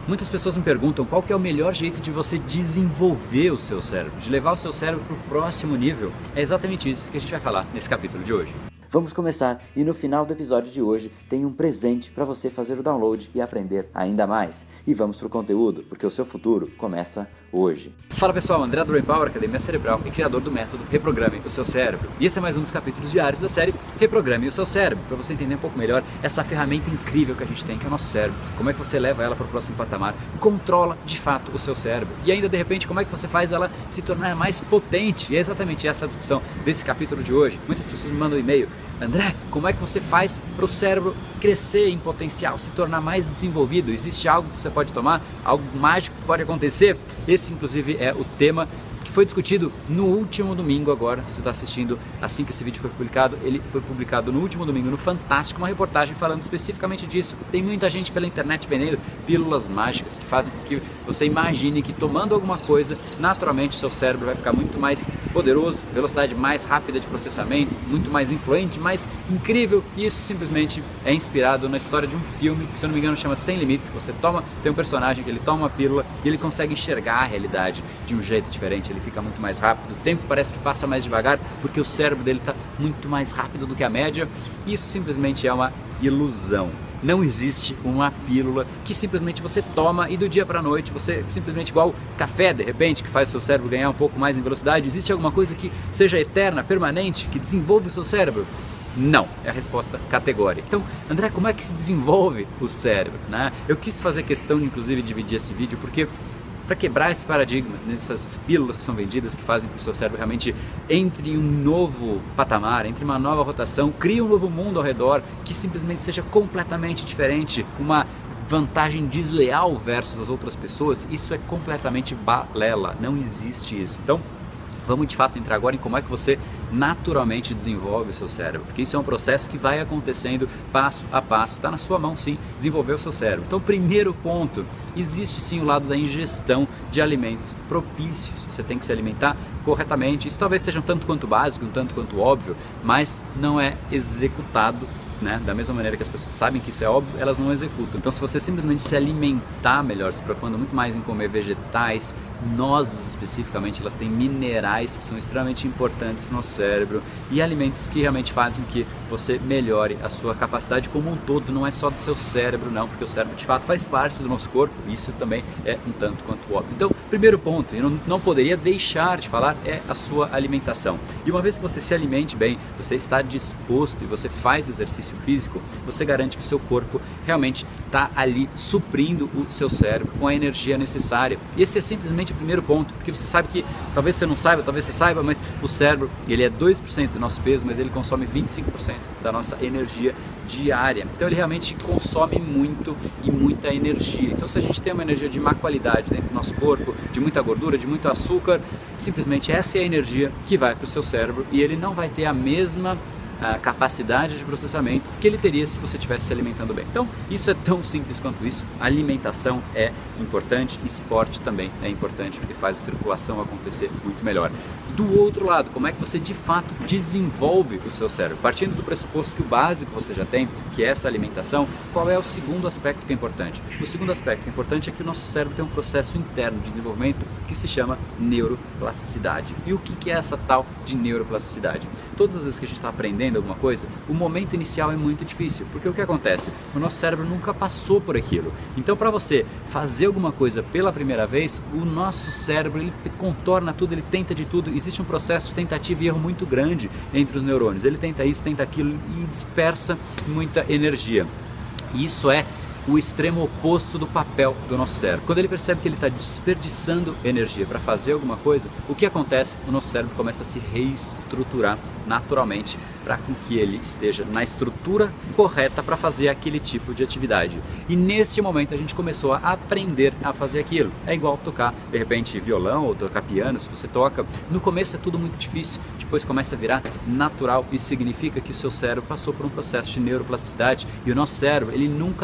Muitas pessoas me perguntam qual que é o melhor jeito de você desenvolver o seu cérebro, de levar o seu cérebro para o próximo nível. É exatamente isso que a gente vai falar nesse capítulo de hoje. Vamos começar e no final do episódio de hoje tem um presente para você fazer o download e aprender ainda mais. E vamos pro conteúdo, porque o seu futuro começa hoje. Fala pessoal, André do Brain Power, Academia Cerebral e criador do método Reprograme o Seu Cérebro. E esse é mais um dos capítulos diários da série Reprograme o Seu Cérebro, para você entender um pouco melhor essa ferramenta incrível que a gente tem, que é o nosso cérebro. Como é que você leva ela para o próximo patamar, controla de fato o seu cérebro. E ainda de repente, como é que você faz ela se tornar mais potente? E é exatamente essa a discussão desse capítulo de hoje. Muitas pessoas me mandam um e-mail: André, como é que você faz para o cérebro crescer em potencial, se tornar mais desenvolvido? Existe algo que você pode tomar? Algo mágico que pode acontecer? Esse, inclusive, é o tema que foi discutido no último domingo agora. Você está assistindo assim que esse vídeo foi publicado. Ele foi publicado no último domingo no Fantástico, uma reportagem falando especificamente disso. Tem muita gente pela internet vendendo pílulas mágicas que fazem com que você imagine que tomando alguma coisa, naturalmente seu cérebro vai ficar muito mais poderoso, velocidade mais rápida de processamento, muito mais influente, mais incrível. E isso simplesmente é inspirado na história de um filme que, se eu não me engano, chama Sem Limites, que você tem um personagem que ele toma uma pílula e ele consegue enxergar a realidade de um jeito diferente. Ele fica muito mais rápido, o tempo parece que passa mais devagar porque o cérebro dele está muito mais rápido do que a média. Isso simplesmente é uma ilusão. Não existe uma pílula que simplesmente você toma e do dia para a noite você simplesmente, igual café de repente, que faz o seu cérebro ganhar um pouco mais em velocidade. Existe alguma coisa que seja eterna, permanente, que desenvolve o seu cérebro? Não, é a resposta categórica. Então, André, como é que se desenvolve o cérebro, né? Eu quis fazer questão, inclusive, de dividir esse vídeo porque para quebrar esse paradigma, nessas pílulas que são vendidas, que fazem com que o seu cérebro realmente entre em um novo patamar, entre uma nova rotação, crie um novo mundo ao redor que simplesmente seja completamente diferente, uma vantagem desleal versus as outras pessoas. Isso é completamente balela, não existe isso. Então, vamos de fato entrar agora em como é que você naturalmente desenvolve o seu cérebro, porque isso é um processo que vai acontecendo passo a passo. Está na sua mão sim, desenvolver o seu cérebro. Então, primeiro ponto, existe sim o lado da ingestão de alimentos propícios. Você tem que se alimentar corretamente. Isso talvez seja um tanto quanto básico, um tanto quanto óbvio, mas não é executado, né? Da mesma maneira que as pessoas sabem que isso é óbvio, elas não executam. Então, se você simplesmente se alimentar melhor, se preocupando muito mais em comer vegetais, nozes especificamente, elas têm minerais que são extremamente importantes para o nosso cérebro, e alimentos que realmente fazem com que você melhore a sua capacidade como um todo, não é só do seu cérebro não, porque o cérebro de fato faz parte do nosso corpo, e isso também é um tanto quanto óbvio. Então, primeiro ponto, eu não poderia deixar de falar, é a sua alimentação. E uma vez que você se alimente bem, você está disposto e você faz exercício físico, você garante que o seu corpo realmente está ali suprindo o seu cérebro com a energia necessária. E esse é simplesmente o primeiro ponto, porque você sabe que, talvez você não saiba, talvez você saiba, mas o cérebro, ele é 2% do nosso peso, mas ele consome 25% da nossa energia diária. Então ele realmente consome muito e muita energia. Então, se a gente tem uma energia de má qualidade dentro do nosso corpo, de muita gordura, de muito açúcar, simplesmente essa é a energia que vai para o seu cérebro e ele não vai ter a mesma capacidade de processamento que ele teria se você estivesse se alimentando bem. Então, isso é tão simples quanto isso. A alimentação é importante, esporte também é importante, porque faz a circulação acontecer muito melhor. Do outro lado, como é que você de fato desenvolve o seu cérebro? Partindo do pressuposto que o básico você já tem, que é essa alimentação, qual é o segundo aspecto que é importante? O segundo aspecto que é importante é que o nosso cérebro tem um processo interno de desenvolvimento que se chama neuroplasticidade. E o que é essa tal de neuroplasticidade? Todas as vezes que a gente está aprendendo alguma coisa, o momento inicial é muito difícil, porque o que acontece? O nosso cérebro nunca passou por aquilo. Então, para você fazer alguma coisa pela primeira vez, o nosso cérebro, ele contorna tudo, ele tenta de tudo. Existe um processo de tentativa e erro muito grande entre os neurônios. Ele tenta isso, tenta aquilo e dispersa muita energia. E isso é o extremo oposto do papel do nosso cérebro. Quando ele percebe que ele está desperdiçando energia para fazer alguma coisa, o que acontece? O nosso cérebro começa a se reestruturar naturalmente para que ele esteja na estrutura correta para fazer aquele tipo de atividade. E neste momento a gente começou a aprender a fazer aquilo. É igual tocar, de repente, violão ou tocar piano. Se você toca, no começo é tudo muito difícil, depois começa a virar natural. Isso significa que o seu cérebro passou por um processo de neuroplasticidade, e o nosso cérebro, ele nunca é igual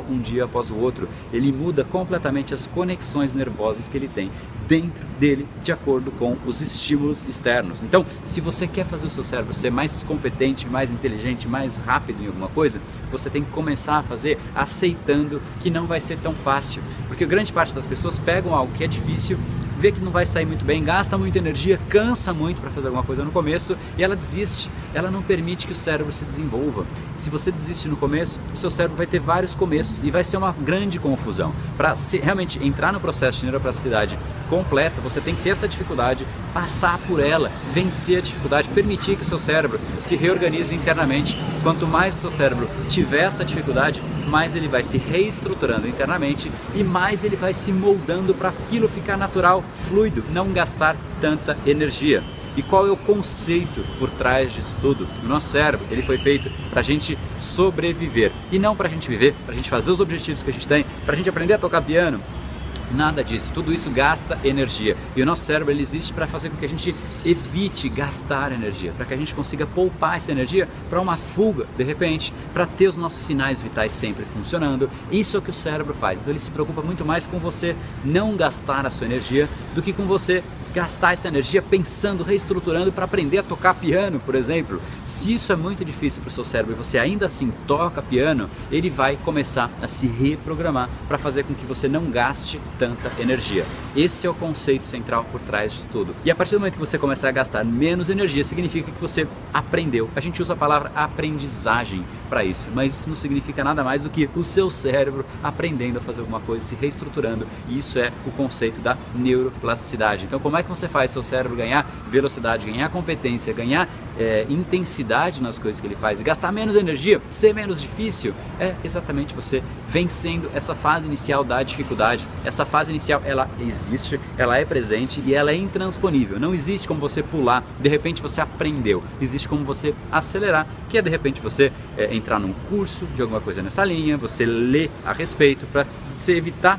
igual um dia após o outro. Ele muda completamente as conexões nervosas que ele tem dentro dele, de acordo com os estímulos externos. Então, se você quer fazer o seu cérebro ser mais competente, mais inteligente, mais rápido em alguma coisa, você tem que começar a fazer aceitando que não vai ser tão fácil. Porque grande parte das pessoas pegam algo que é difícil, vê que não vai sair muito bem, gasta muita energia, cansa muito para fazer alguma coisa no começo e ela desiste. Ela não permite que o cérebro se desenvolva. Se você desiste no começo, o seu cérebro vai ter vários começos e vai ser uma grande confusão. Para realmente entrar no processo de neuroplasticidade completa, você tem que ter essa dificuldade, passar por ela, vencer a dificuldade, permitir que o seu cérebro se reorganize internamente. Quanto mais o seu cérebro tiver essa dificuldade, mais ele vai se reestruturando internamente e mais ele vai se moldando para aquilo ficar natural, fluido, não gastar tanta energia. E qual é o conceito por trás disso tudo? O nosso cérebro, ele foi feito para a gente sobreviver e não para a gente viver, para a gente fazer os objetivos que a gente tem, para a gente aprender a tocar piano. Nada disso, tudo isso gasta energia e o nosso cérebro ele existe para fazer com que a gente evite gastar energia, para que a gente consiga poupar essa energia para uma fuga de repente, para ter os nossos sinais vitais sempre funcionando. Isso é o que o cérebro faz, então ele se preocupa muito mais com você não gastar a sua energia do que com você gastar essa energia pensando, reestruturando para aprender a tocar piano, por exemplo. Se isso é muito difícil para o seu cérebro e você ainda assim toca piano, ele vai começar a se reprogramar para fazer com que você não gaste tanta energia. Esse é o conceito central por trás disso tudo. E a partir do momento que você começar a gastar menos energia, significa que você aprendeu. A gente usa a palavra aprendizagem para isso, mas isso não significa nada mais do que o seu cérebro aprendendo a fazer alguma coisa, se reestruturando, e isso é o conceito da neuroplasticidade. Então, como é que você faz seu cérebro ganhar velocidade, ganhar competência, ganhar intensidade nas coisas que ele faz e gastar menos energia, ser menos difícil? É exatamente você vencendo essa fase inicial da dificuldade. Essa fase inicial, ela existe, ela é presente e ela é intransponível. Não existe como você pular, de repente você aprendeu. Existe como você acelerar, que é de repente você entrar num curso de alguma coisa nessa linha, você ler a respeito para você evitar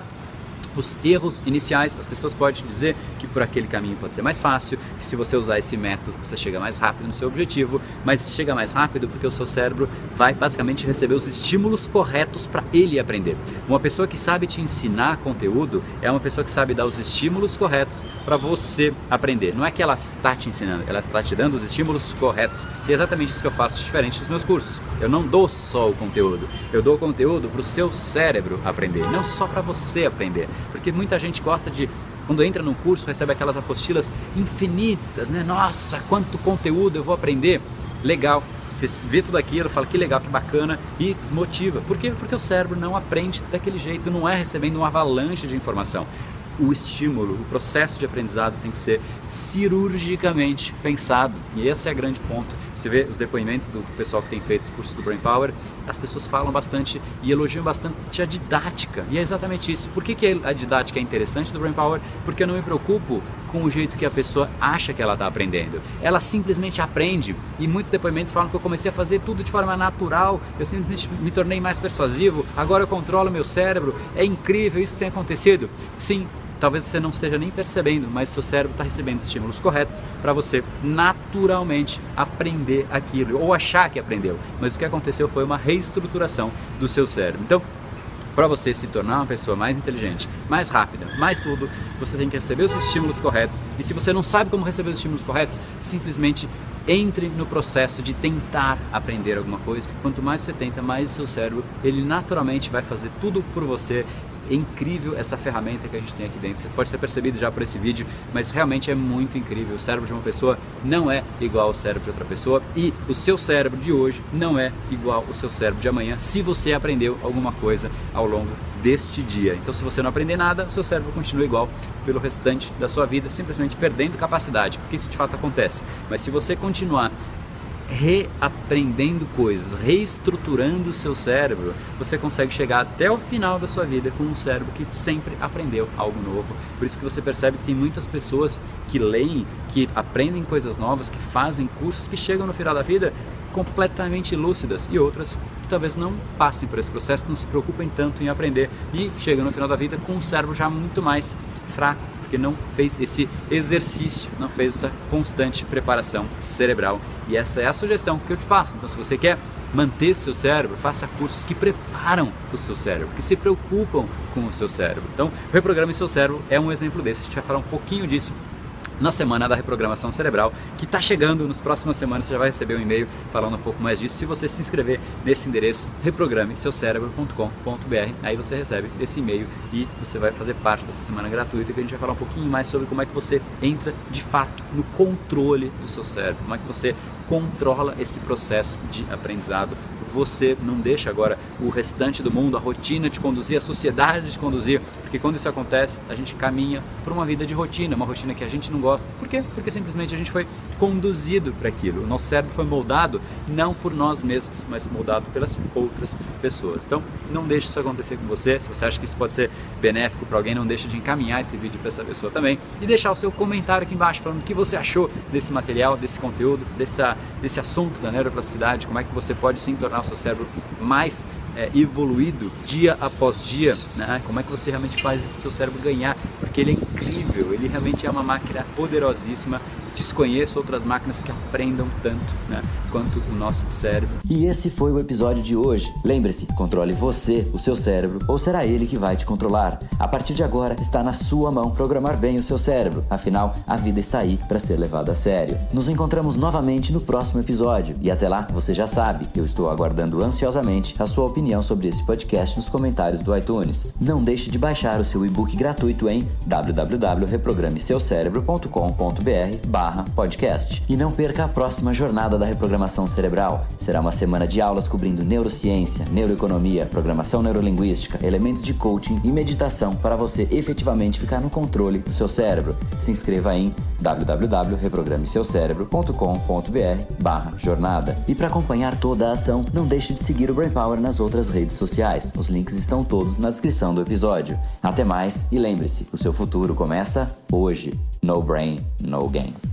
os erros iniciais. As pessoas podem dizer que por aquele caminho pode ser mais fácil, que se você usar esse método você chega mais rápido no seu objetivo, mas chega mais rápido porque o seu cérebro vai basicamente receber os estímulos corretos para ele aprender. Uma pessoa que sabe te ensinar conteúdo é uma pessoa que sabe dar os estímulos corretos para você aprender. Não é que ela está te ensinando, ela está te dando os estímulos corretos. E é exatamente isso que eu faço diferente dos meus cursos. Eu não dou só o conteúdo, eu dou o conteúdo para o seu cérebro aprender, não só para você aprender. Porque muita gente gosta de, quando entra num curso, recebe aquelas apostilas infinitas, né? Nossa, quanto conteúdo eu vou aprender. Legal, vê tudo aquilo, fala que legal, que bacana e desmotiva. Por quê? Porque o cérebro não aprende daquele jeito, não é recebendo uma avalanche de informação. O estímulo, o processo de aprendizado tem que ser cirurgicamente pensado. E esse é o grande ponto. Você vê os depoimentos do pessoal que tem feito os cursos do Brain Power, as pessoas falam bastante e elogiam bastante a didática. E é exatamente isso. Por que a didática é interessante do Brain Power? Porque eu não me preocupo com o jeito que a pessoa acha que ela está aprendendo. Ela simplesmente aprende. E muitos depoimentos falam que eu comecei a fazer tudo de forma natural, eu simplesmente me tornei mais persuasivo, agora eu controlo meu cérebro, é incrível isso que tem acontecido. Sim, talvez você não esteja nem percebendo, mas seu cérebro está recebendo os estímulos corretos para você naturalmente aprender aquilo, ou achar que aprendeu. Mas o que aconteceu foi uma reestruturação do seu cérebro. Então, para você se tornar uma pessoa mais inteligente, mais rápida, mais tudo, você tem que receber os estímulos corretos. E se você não sabe como receber os estímulos corretos, simplesmente entre no processo de tentar aprender alguma coisa, porque quanto mais você tenta, mais o seu cérebro, ele naturalmente vai fazer tudo por você. É incrível essa ferramenta que a gente tem aqui dentro. Você pode ter percebido já por esse vídeo, mas realmente é muito incrível. O cérebro de uma pessoa não é igual ao cérebro de outra pessoa e o seu cérebro de hoje não é igual ao seu cérebro de amanhã, se você aprendeu alguma coisa ao longo deste dia. Então, se você não aprender nada, o seu cérebro continua igual pelo restante da sua vida, simplesmente perdendo capacidade, porque isso de fato acontece. Mas se você continuar reaprendendo coisas, reestruturando o seu cérebro, você consegue chegar até o final da sua vida com um cérebro que sempre aprendeu algo novo. Por isso que você percebe que tem muitas pessoas que leem, que aprendem coisas novas, que fazem cursos, que chegam no final da vida completamente lúcidas, e outras que talvez não passem por esse processo, não se preocupem tanto em aprender e chegam no final da vida com um cérebro já muito mais fraco, porque não fez esse exercício, não fez essa constante preparação cerebral. E essa é a sugestão que eu te faço. Então, se você quer manter seu cérebro, faça cursos que preparam o seu cérebro, que se preocupam com o seu cérebro. Então, Reprograme Seu Cérebro é um exemplo desse. A gente vai falar um pouquinho disso na semana da reprogramação cerebral, que está chegando. Nas próximas semanas você já vai receber um e-mail falando um pouco mais disso, se você se inscrever nesse endereço reprogrameseucerebro.com.br. aí você recebe esse e-mail e você vai fazer parte dessa semana gratuita, que a gente vai falar um pouquinho mais sobre como é que você entra de fato no controle do seu cérebro, como é que você controla esse processo de aprendizado. Você não deixa agora o restante do mundo, a rotina te conduzir, a sociedade te conduzir, porque quando isso acontece, a gente caminha para uma vida de rotina, uma rotina que a gente não gosta. Por quê? Porque simplesmente a gente foi conduzido para aquilo. O nosso cérebro foi moldado não por nós mesmos, mas moldado pelas outras pessoas. Então, não deixe isso acontecer com você. Se você acha que isso pode ser benéfico para alguém, não deixe de encaminhar esse vídeo para essa pessoa também e deixar o seu comentário aqui embaixo falando o que você achou desse material, desse conteúdo, desse assunto da neuroplasticidade, como é que você pode sim tornar o seu cérebro mais evoluído dia após dia, né? Como é que você realmente faz esse seu cérebro ganhar, porque ele é incrível, ele realmente é uma máquina poderosíssima. Desconheço outras máquinas que aprendam tanto, né, quanto o nosso cérebro. E esse foi o episódio de hoje. Lembre-se, controle você, o seu cérebro, ou será ele que vai te controlar? A partir de agora, está na sua mão programar bem o seu cérebro. Afinal, a vida está aí para ser levada a sério. Nos encontramos novamente no próximo episódio. E até lá, você já sabe, eu estou aguardando ansiosamente a sua opinião sobre esse podcast nos comentários do iTunes. Não deixe de baixar o seu e-book gratuito em www.reprogrameseucerebro.com.br/podcast. E não perca a próxima jornada da reprogramação cerebral. Será uma semana de aulas cobrindo neurociência, neuroeconomia, programação neurolinguística, elementos de coaching e meditação para você efetivamente ficar no controle do seu cérebro. Se inscreva em www.reprogrameseucerebro.com.br/jornada. E para acompanhar toda a ação, não deixe de seguir o Brain Power nas outras redes sociais. Os links estão todos na descrição do episódio. Até mais e lembre-se, o seu futuro começa hoje. No brain, no game.